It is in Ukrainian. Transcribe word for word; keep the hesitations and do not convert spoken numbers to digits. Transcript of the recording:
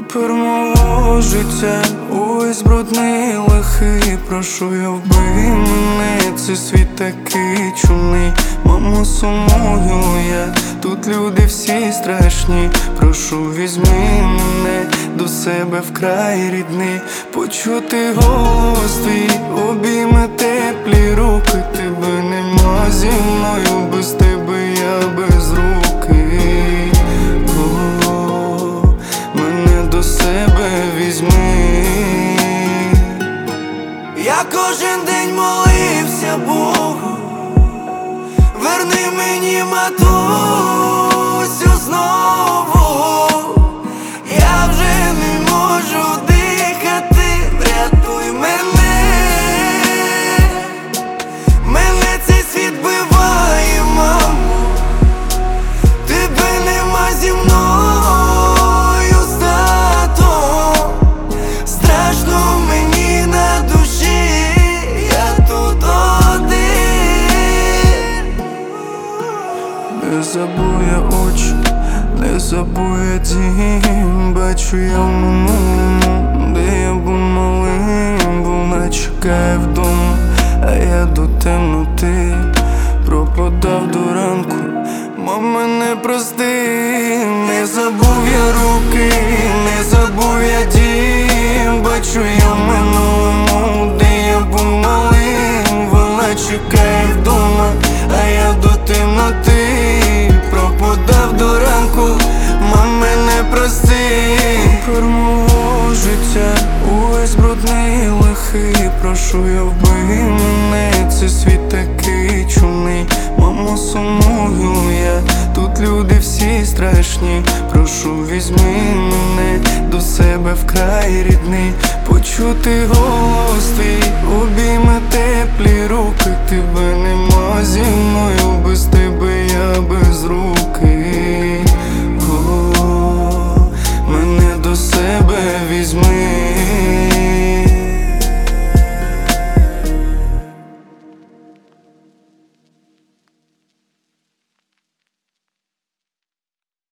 Тепер мого життя увесь брудний, лихий. Прошу я, вбий мене, цей світ такий чумний. Мамо, сумую я, тут люди всі страшні. Прошу, візьми мене до себе вкрай рідний. Почути голос твій, обійми теплі руки. Тебе нема зі мною, без тебе я без руки. О, мене до себе візьми. Я кожен день молився Богу, верни мені матусю знову. Я вже не можу дихати, врятуй мене. Мене цей світ биває, мамо, тебе нема зі мною з татом. Страшно мені на душі, я тут один. Не забує очі, не забує дім. Бачу я в минулому, де я був малим. Вона чекає вдома, а я до темноти пропадав до ранку. Мама, не прости. Не забув я руки, не забув я дім. Бачу я в минулому, де я був малим. Вона чекає вдома, а я до темноти пропадав до ранку. Маме, не прости. Тепер мого життя увесь брудний, лихий. Прошу я, вбий мене, цей світ такий чумний. Мамо, сумую я, тут люди всі страшні. Прошу, візьми мене до себе вкрай рідний. Почути голос твій, обійми теплі руки. Тебе нема зі мною, без тебе я без руки. О, мене до себе візьми.